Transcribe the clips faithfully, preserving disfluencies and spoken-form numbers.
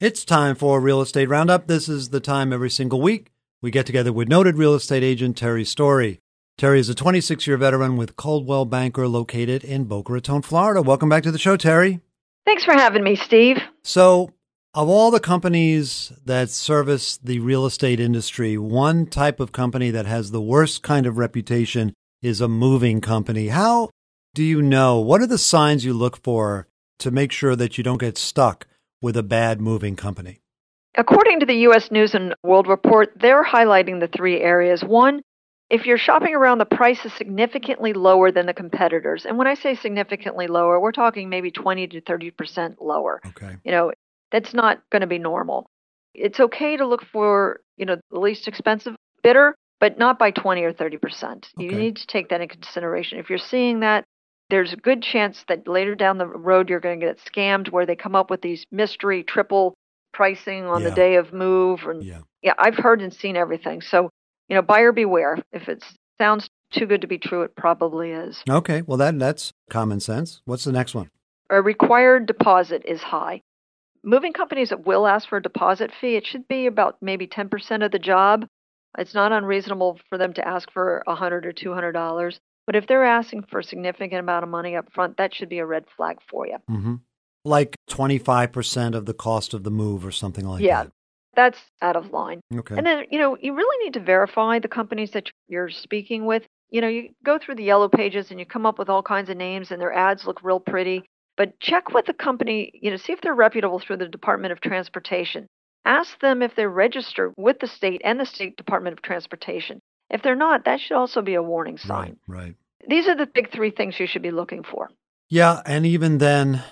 It's time for Real Estate Roundup. This is the time every single week we get together with noted real estate agent Terry Story. Terry is a twenty-six-year veteran with Coldwell Banker located in Boca Raton, Florida. Welcome back to the show, Terry. Thanks for having me, Steve. So, of all the companies that service the real estate industry, one type of company that has the worst kind of reputation is a moving company. How do you know? What are the signs you look for to make sure that you don't get stuck with a bad moving company? According to the U S News and World Report, they're highlighting the three areas. One, if you're shopping around, the price is significantly lower than the competitors. And when I say significantly lower, we're talking maybe twenty to thirty percent lower. Okay. You know, that's not going to be normal. It's okay to look for, you know, the least expensive bidder, but not by twenty or thirty percent. Okay. You need to take that into consideration. If you're seeing that, there's a good chance that later down the road you're going to get scammed where they come up with these mystery triple pricing on Yeah. the day of move. And Yeah. yeah, I've heard and seen everything. So, you know, buyer beware. If it sounds too good to be true, it probably is. Okay. Well, that that's common sense. What's the next one? A required deposit is high. Moving companies that will ask for a deposit fee, it should be about maybe ten percent of the job. It's not unreasonable for them to ask for one hundred dollars or two hundred dollars. But if they're asking for a significant amount of money up front, that should be a red flag for you. Mm-hmm. Like twenty-five percent of the cost of the move or something like yeah, that. That's out of line. Okay. And then, you know, you really need to verify the companies that you're speaking with. You know, you go through the yellow pages and you come up with all kinds of names and their ads look real pretty. But check with the company, you know, see if they're reputable through the Department of Transportation. Ask them if they're registered with the state and the State Department of Transportation. If they're not, that should also be a warning sign. Right, right. These are the big three things you should be looking for. Yeah, and even then,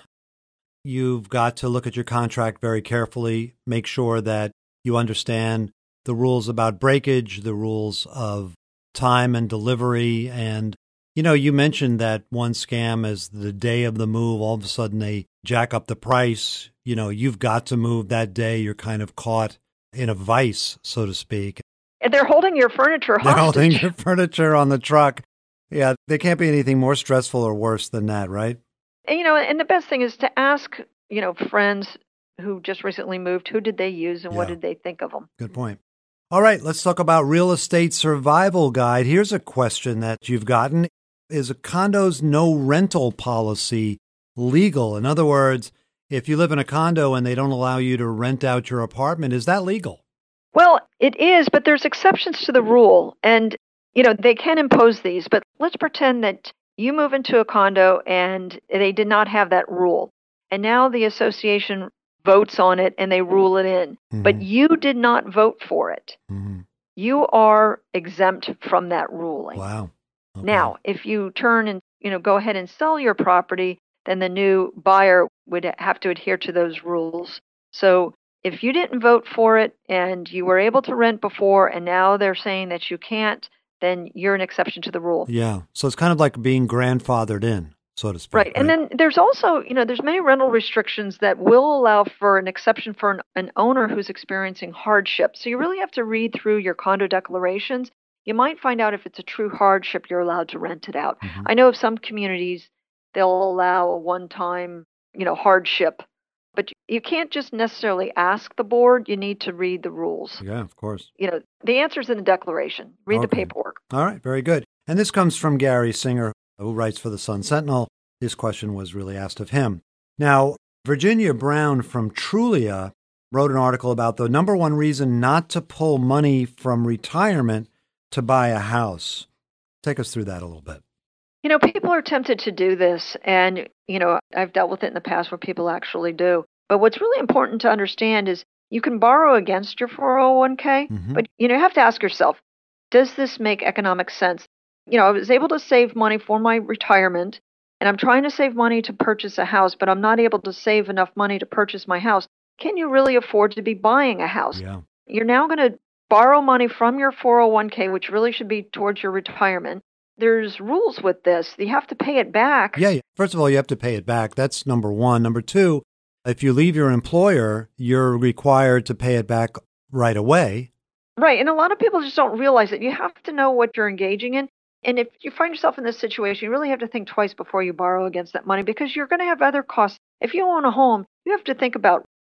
you've got to look at your contract very carefully, make sure that you understand the rules about breakage, the rules of time and delivery. And, you know, you mentioned that one scam is the day of the move, all of a sudden they jack up the price. You know, you've got to move that day. You're kind of caught in a vice, so to speak. And they're holding your furniture hostage. They're holding your furniture on the truck. Yeah, there can't be anything more stressful or worse than that, right? And, you know, and the best thing is to ask, you know, friends who just recently moved, who did they use and Yeah. what did they think of them? Good point. All right, let's talk about Real Estate Survival Guide. Here's a question that you've gotten. Is a condo's no rental policy legal? In other words, if you live in a condo and they don't allow you to rent out your apartment, is that legal? Well, it is, but there's exceptions to the rule. And, you know, they can impose these, but let's pretend that you move into a condo and they did not have that rule. And now the association votes on it and they rule it in. Mm-hmm. But you did not vote for it. Mm-hmm. You are exempt from that ruling. Wow. Okay. Now, if you turn and, you know, go ahead and sell your property, then the new buyer would have to adhere to those rules. So if you didn't vote for it and you were able to rent before and now they're saying that you can't, then you're an exception to the rule. Yeah. So it's kind of like being grandfathered in, so to speak. Right. And then there's also, you know, there's many rental restrictions that will allow for an exception for an, an owner who's experiencing hardship. So you really have to read through your condo declarations. You might find out if it's a true hardship, you're allowed to rent it out. Mm-hmm. I know of some communities, they'll allow a one-time, you know, hardship. But you can't just necessarily ask the board. You need to read the rules. Yeah, of course. You know, the answer's in the declaration. Read Okay. the paperwork. All right, very good. And this comes from Gary Singer, who writes for the Sun Sentinel. This question was really asked of him. Now, Virginia Brown from Trulia wrote an article about the number one reason not to pull money from retirement to buy a house. Take us through that a little bit. You know, people are tempted to do this, and, you know, I've dealt with it in the past where people actually do. But what's really important to understand is you can borrow against your four oh one k, Mm-hmm. but, you know, you have to ask yourself, does this make economic sense? You know, I was able to save money for my retirement, and I'm trying to save money to purchase a house, but I'm not able to save enough money to purchase my house. Can you really afford to be buying a house? Yeah. You're now going to borrow money from your four oh one k, which really should be towards your retirement. There's rules with this. You have to pay it back. Yeah, yeah. First of all, you have to pay it back. That's number one. Number two, if you leave your employer, you're required to pay it back right away. Right. And a lot of people just don't realize that you have to know what you're engaging in. And if you find yourself in this situation, you really have to think twice before you borrow against that money because you're going to have other costs. If you own a home, you have to think about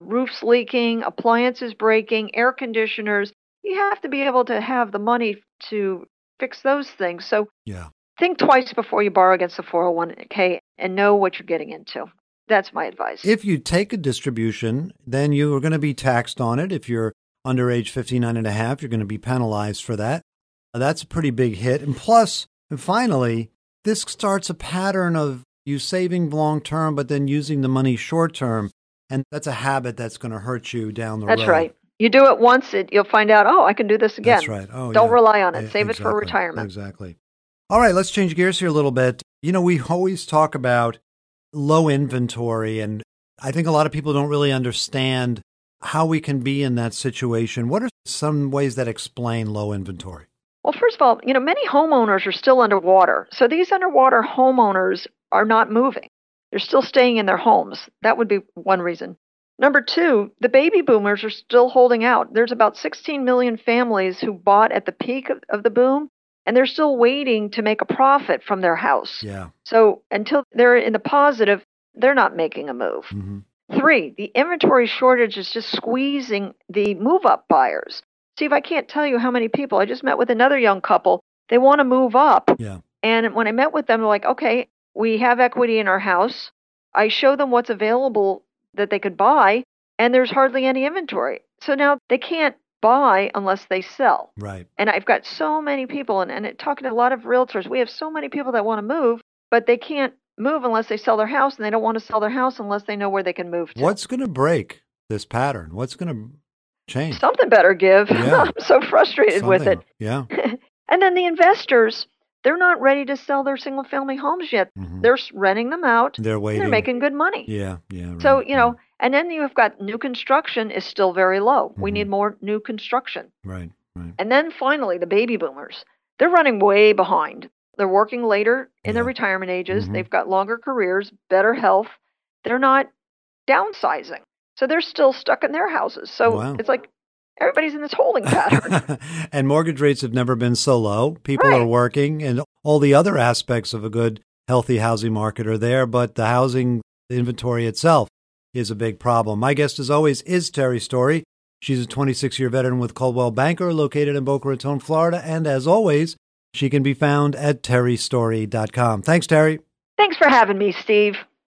roofs leaking, appliances breaking, air conditioners. You have to be able to have the money to fix those things. So Yeah. think twice before you borrow against the four oh one k and know what you're getting into. That's my advice. If you take a distribution, then you are going to be taxed on it. If you're under age fifty-nine and a half, you're going to be penalized for that. That's a pretty big hit. And plus, and finally, this starts a pattern of you saving long term, but then using the money short term. And that's a habit that's going to hurt you down the That's road. That's right. You do it once, it, you'll find out, oh, I can do this again. That's right. Oh, Don't yeah. rely on it. Yeah, Save exactly. it for retirement. Exactly. All right, let's change gears here a little bit. You know, we always talk about low inventory, and I think a lot of people don't really understand how we can be in that situation. What are some ways that explain low inventory? Well, first of all, you know, many homeowners are still underwater. So these underwater homeowners are not moving. They're still staying in their homes. That would be one reason. Number two, the baby boomers are still holding out. There's about sixteen million families who bought at the peak of, of the boom, and they're still waiting to make a profit from their house. Yeah. So until they're in the positive, they're not making a move. Mm-hmm. Three, the inventory shortage is just squeezing the move-up buyers. Steve, I can't tell you how many people. I just met with another young couple. They want to move up. Yeah. And when I met with them, they're like, okay, we have equity in our house. I show them what's available that they could buy, and there's hardly any inventory. So now they can't buy unless they sell. Right. And I've got so many people, and, and talking to a lot of realtors, we have so many people that want to move, but they can't move unless they sell their house, and they don't want to sell their house unless they know where they can move to. What's going to break this pattern? What's going to change? Something better give. Yeah. I'm so frustrated Something. with it. Yeah. And then the investors, they're not ready to sell their single family homes yet. Mm-hmm. They're renting them out. They're waiting. They're making good money. Yeah, yeah. Right, so, you know, right. and then you've got new construction is still very low. Mm-hmm. We need more new construction. Right, right. And then finally, the baby boomers, they're running way behind. They're working later in Yeah. their retirement ages. Mm-hmm. They've got longer careers, better health. They're not downsizing. So they're still stuck in their houses. So Wow. it's like everybody's in this holding pattern. And mortgage rates have never been so low. People Right. are working, and all the other aspects of a good, healthy housing market are there, but the housing inventory itself is a big problem. My guest, as always, is Terry Story. She's a twenty-six-year veteran with Coldwell Banker, located in Boca Raton, Florida, and as always, she can be found at terry story dot com. Thanks, Terry. Thanks for having me, Steve.